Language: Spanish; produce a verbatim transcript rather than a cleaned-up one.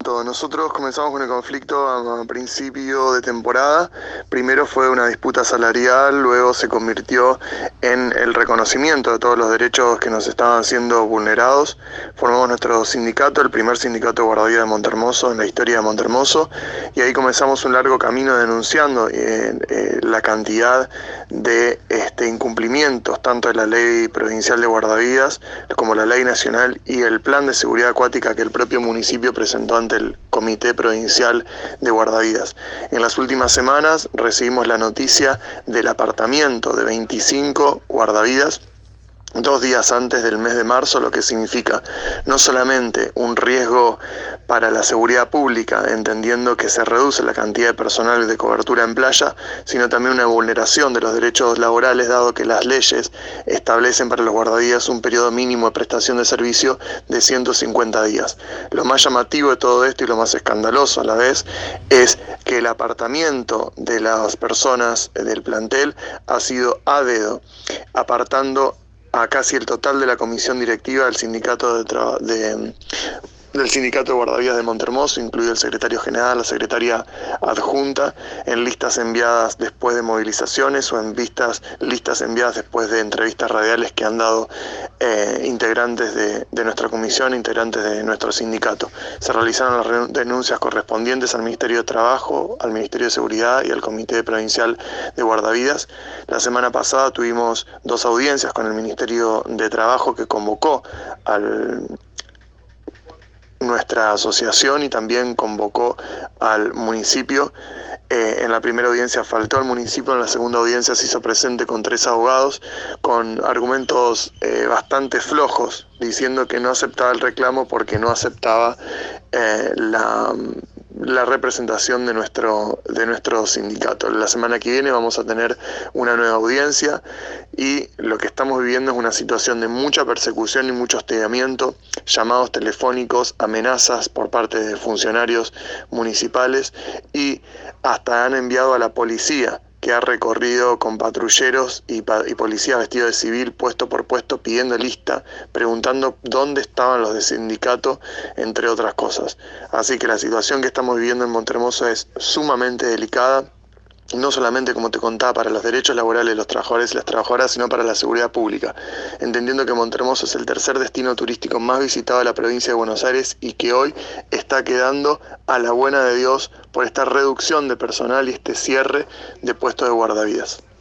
conflicto. Nosotros comenzamos con el conflicto a, a principio de temporada. Primero fue una disputa salarial, luego se convirtió en el reconocimiento de todos los derechos que nos estaban siendo vulnerados. Formamos nuestro sindicato, el primer sindicato de guardavidas de Montehermoso en la historia de Montehermoso, y ahí comenzamos un largo camino denunciando eh, eh, la cantidad de este, incumplimientos, tanto de la ley provincial de guardavidas como la ley nacional y el plan de seguridad acuática que el propio municipio presentó ante el Comité Provincial de Guardavidas. En las últimas semanas recibimos la noticia del apartamiento de veinticinco guardavidas dos días antes del mes de marzo, lo que significa no solamente un riesgo para la seguridad pública, entendiendo que se reduce la cantidad de personal de cobertura en playa, sino también una vulneración de los derechos laborales, dado que las leyes establecen para los guardavidas un periodo mínimo de prestación de servicio de ciento cincuenta días. Lo más llamativo de todo esto y lo más escandaloso a la vez es que el apartamiento de las personas del plantel ha sido a dedo, apartando a casi el total de la comisión directiva del sindicato de, tra- de del sindicato de guardavidas de Montehermoso, incluido el secretario general, la secretaria adjunta, en listas enviadas después de movilizaciones o en vistas, listas enviadas después de entrevistas radiales que han dado eh, integrantes de, de nuestra comisión, integrantes de nuestro sindicato. Se realizaron las re- denuncias correspondientes al Ministerio de Trabajo, al Ministerio de Seguridad y al Comité Provincial de Guardavidas. La semana pasada tuvimos dos audiencias con el Ministerio de Trabajo, que convocó al nuestra asociación y también convocó al municipio. Eh, en la primera audiencia faltó el municipio, en la segunda audiencia se hizo presente con tres abogados con argumentos eh, bastante flojos, diciendo que no aceptaba el reclamo porque no aceptaba eh, la... la representación de nuestro, de nuestro sindicato. La semana que viene vamos a tener una nueva audiencia y lo que estamos viviendo es una situación de mucha persecución y mucho hostigamiento, llamados telefónicos, amenazas por parte de funcionarios municipales y hasta han enviado a la policía, que ha recorrido con patrulleros y, pa- y policías vestidos de civil puesto por puesto pidiendo lista, preguntando dónde estaban los de sindicato, entre otras cosas. Así que la situación que estamos viviendo en Montehermoso es sumamente delicada, no solamente, como te contaba, para los derechos laborales de los trabajadores y las trabajadoras, sino para la seguridad pública, entendiendo que Montehermoso es el tercer destino turístico más visitado de la provincia de Buenos Aires y que hoy está quedando a la buena de Dios por esta reducción de personal y este cierre de puestos de guardavidas.